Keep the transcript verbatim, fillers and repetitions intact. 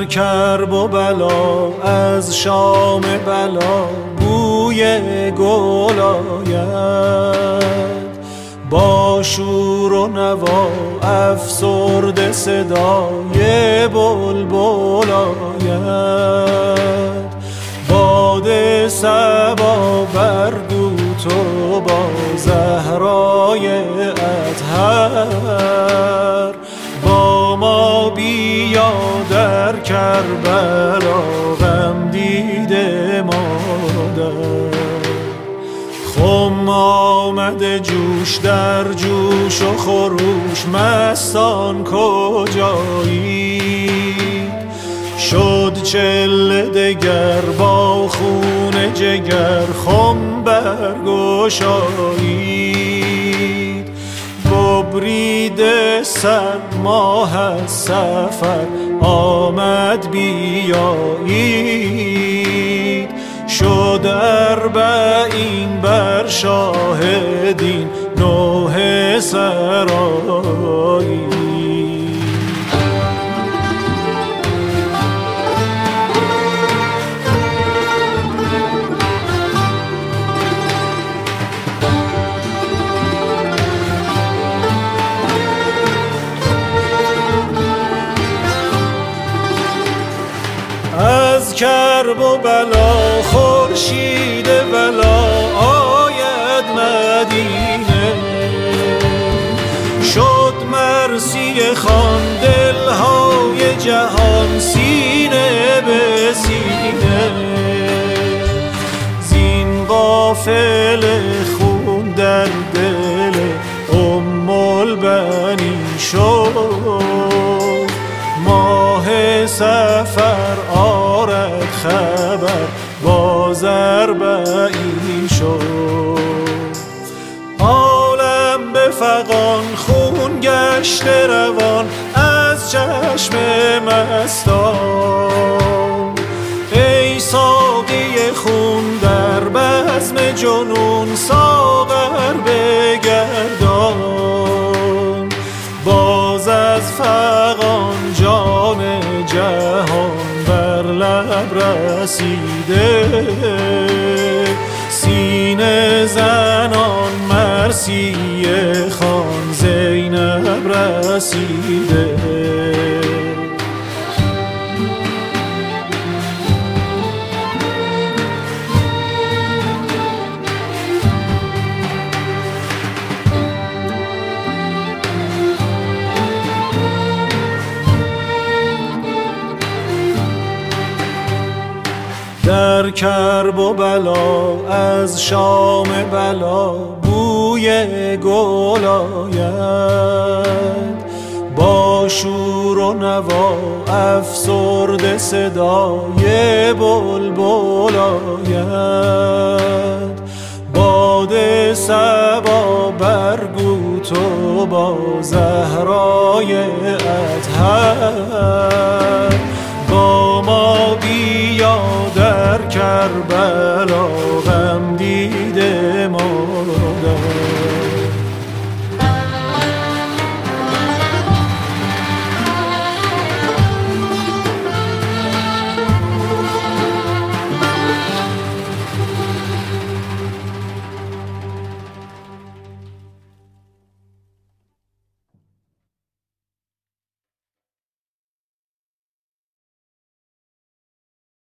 در کرب و بلا از شام بلا بوی گل آید، با شور و نوا افسرده صدای بلبل آید. باد صبا برگو تو با زهرای اطهر، با ما بیا در کربلا غم دیده مادر. خم آمده جوش در جوش و خروش، مستان کجایید؟ شد چله دگر با خون جگر خم برگشایید. ببریده صد ماه از سفر آمد بیایید. شد اربعین بر شاهدین نوحه سرایی. از کرب و بلا خورشید بلا آید مدینه. شد مرسی خوان دلهای جهان سینه به سینه. زین قافله خون در دل ام البنین شد. ماه سفر آرد خبر باز اربعین شد. عالم به فغان خون گشت روان از چشم مستان. ای ساقی خون در بزم جنون ساغر بگردان. باز از فغان جام جهان بر لب رسیده. سینه زنان مرسی خان زینب رسیده. در کرب و بلا از شام بلا بوی گل آید. با شور و نوا افسرده صدای بلبل آید. باد صبا برگو تو با زهرای اطهر، با ما بیا در کربلا